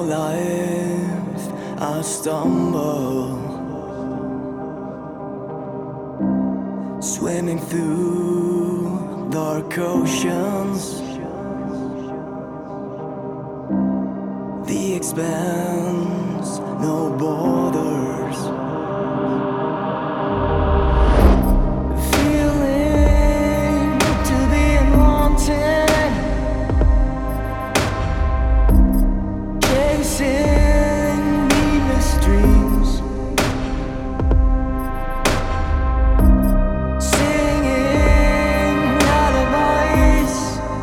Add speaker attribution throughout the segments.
Speaker 1: life I stumble, swimming through dark oceans. The expanse, no borders. Feeling to be unwanted, chasing needless dreams, singing lullabies,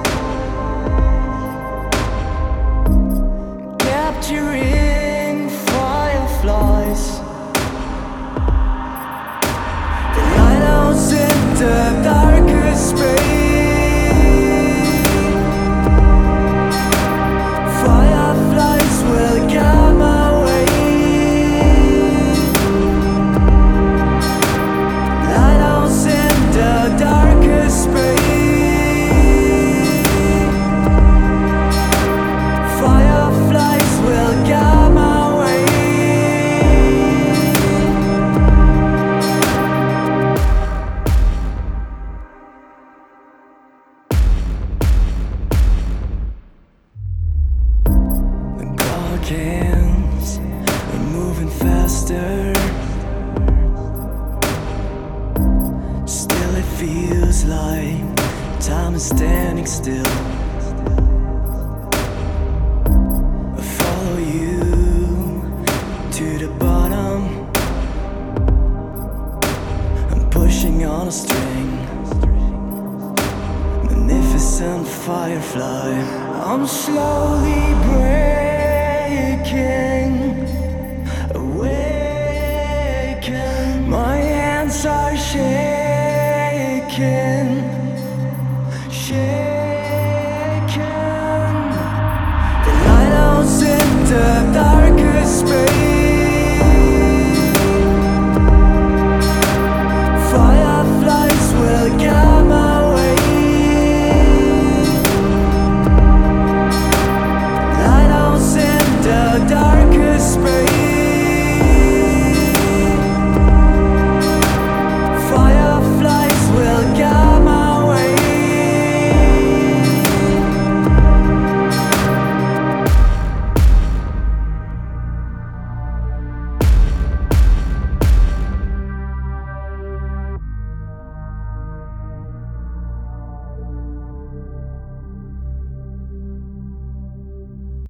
Speaker 1: capturing fireflies. The lighthouse in the darkest space, fireflies will guide my way. Lighthouse in the darkest space, fireflies will guide my way. The dark hands are moving faster, still it feels like time is standing still. I follow you to the bottom, I'm pushing on a string, magnificent firefly. I'm slowly breaking